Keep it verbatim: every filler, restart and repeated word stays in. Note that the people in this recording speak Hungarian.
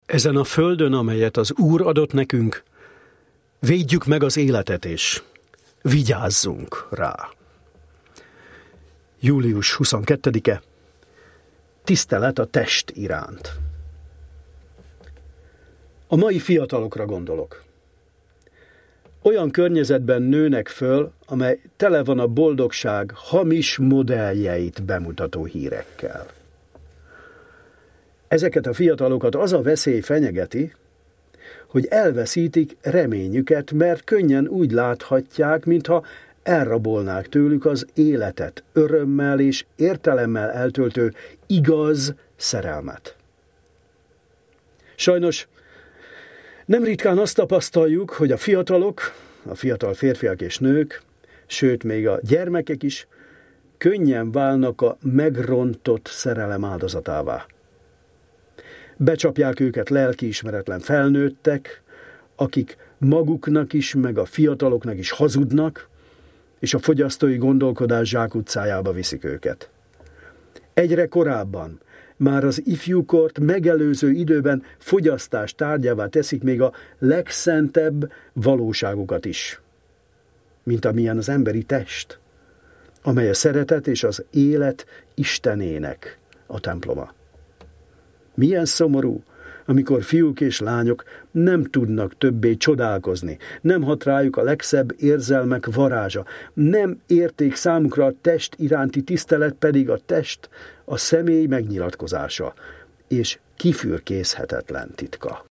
Ezen a földön, amelyet az Úr adott nekünk, védjük meg az életet, és vigyázzunk rá. július huszonkettedike. Tisztelet a test iránt. A mai fiatalokra gondolok. Olyan környezetben nőnek föl, amely tele van a boldogság hamis modelljeit bemutató hírekkel. Ezeket a fiatalokat az a veszély fenyegeti, hogy elveszítik reményüket, mert könnyen úgy láthatják, mintha elrabolnák tőlük az életet, örömmel és értelemmel eltöltő igaz szerelmet. Sajnos nem ritkán azt tapasztaljuk, hogy a fiatalok, a fiatal férfiak és nők, sőt még a gyermekek is könnyen válnak a megrontott szerelem áldozatává. Becsapják őket lelkiismeretlen felnőttek, akik maguknak is, meg a fiataloknak is hazudnak, és a fogyasztói gondolkodás zsákutcájába viszik őket. Egyre korábban, már az ifjúkort megelőző időben fogyasztás tárgyává teszik még a legszentebb valóságukat is, mint amilyen az emberi test, amely a szeretet és az élet Istenének a temploma. Milyen szomorú, amikor fiúk és lányok nem tudnak többé csodálkozni, nem hat rájuk a legszebb érzelmek varázsa, nem érték számukra a test iránti tisztelet, pedig a test a személy megnyilatkozása, és kifürkészhetetlen titka.